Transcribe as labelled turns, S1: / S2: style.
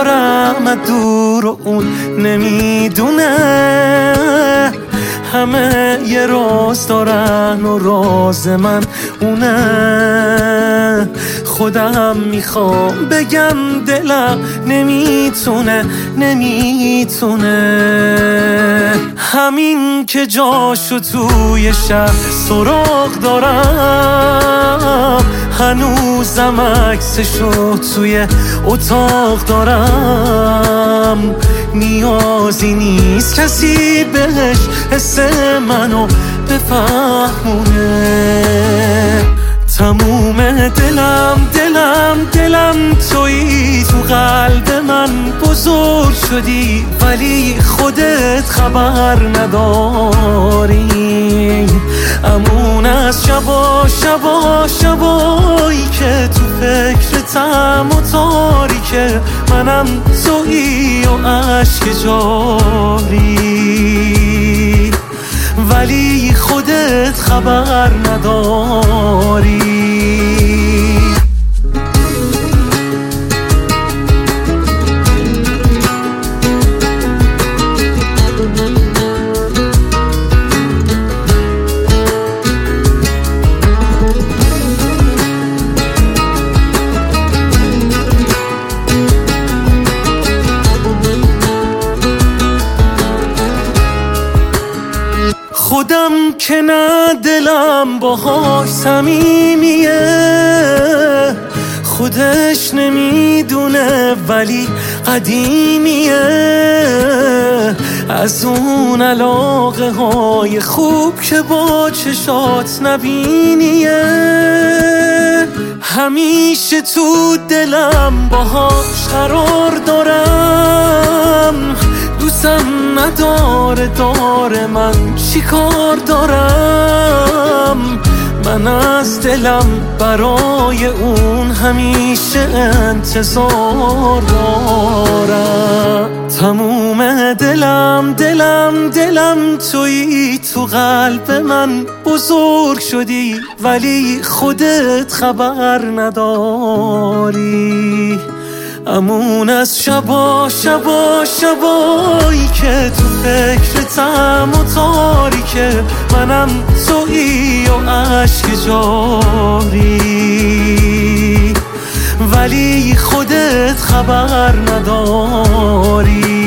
S1: دارم دور و اون نمیدونه. همه یه راز دارن و راز من اونه. خودم میخوام بگم دلم نمیتونه. همین که جاشو توی شب سراغ دارم، هنوزم عکسشو توی اتاق دارم. نیازی نیست کسی بهش حس منو بفهمونه. تموم دلم تویی، تو قلب من بزرگ شدی ولی خودت خبر نداری. امون از شبایی که تو فکرتم و تاریکه، منم تویی و عشق جاری ولی خودت خبر نداری. خودم که نه دلم باهاش صمیمیه، خودش نمیدونه ولی قدیمیه. از اون علاقه های خوب که با چشات نبینیه. همیشه تو دلم باهاش قرار دارم، دوستم نداره من چیکار دارم. من از دلم برای اون همیشه انتظار دارم. تموم دلم تویی، تو قلب من بزرگ شدی ولی خودت خبر نداری. امون از شبایی که تو فکرتم و تاریکه، منم تویی و عشق جاری ولی خودت خبر نداری.